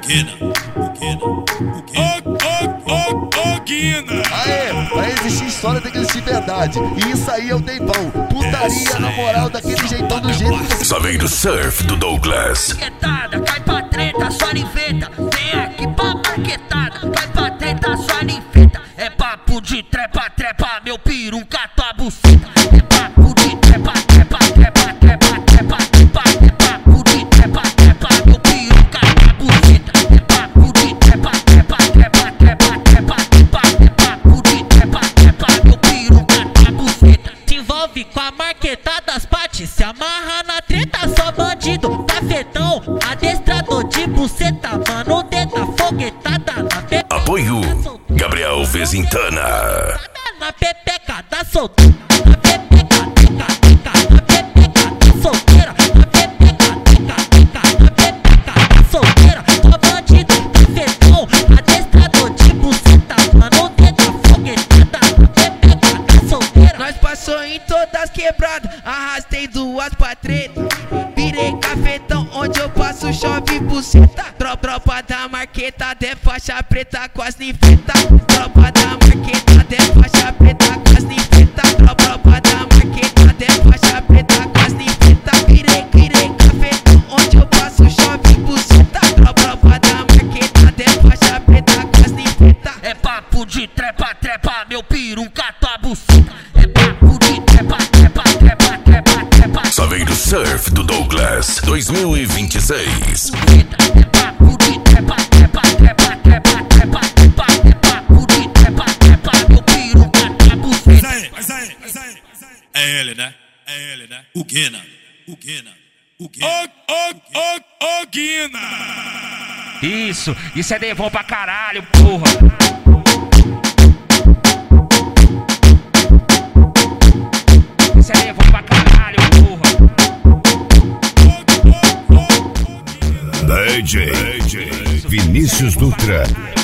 Guina. Aê, pra existir história tem que existir verdade. E isso aí é o tempão. Putaria na moral, daquele jeitão do jeito que você... Só vem do surf do Douglas. Marquetada, cai pra treta, só ninventa. Vem aqui pra marquetada, cai pra treta, só ninventa. É papo de trepa, trepa, meu piru, tua buceta. É papo de trepa, trepa, trepa, trepa, trepa, trepa. É papo de trepa, trepa, meu piru, tua buceta. É papo de trepa, trepa, trepa, trepa, trepa, trepa. É papo de trepa, trepa, meu piru, tua buceta. Se envolve com a marquetada, as partes se amarra na treta, só bandido, cafetão, adestrador de buceta, mano, teta, foguetada na pepeca. Apoio Gabriel Vezintana. Na pepeca da solteira, na pepeca, na pepeca da solteira, na pepeca, na pepeca da solteira. Só bandido, cafetão, adestrador de buceta, mano, teta, foguetada na pepeca da solteira. Nós passou em todas quebradas, arrastei duas pra treta. Virei cafetão, onde eu passo chove buceta. Tropa da marqueta, é faixa preta com as ninfeta. Tropa da marqueta, é faixa preta com as ninfeta. Tropa da marqueta, é faixa preta com as ninfeta. Virei cafetão, onde eu passo chove buceta. Tropa da marqueta, é faixa preta com as ninfeta. É papo de trepa, trepa, meu piru, tua buceta. É papo de trepa, trepa, trepa, trepa, trepa. Só vem do surf do Douglas 2026. É papo de trepa, trepa, trepa, trepa, trepa, trepa. É papo de trepa, trepa, meu piru, tua buceta. Mas aí. É ele, né? O Guina. Ô, Guina. Isso é devon pra caralho, porra. Isso é devon pra caralho, porra. DJ Vinícius Dutra.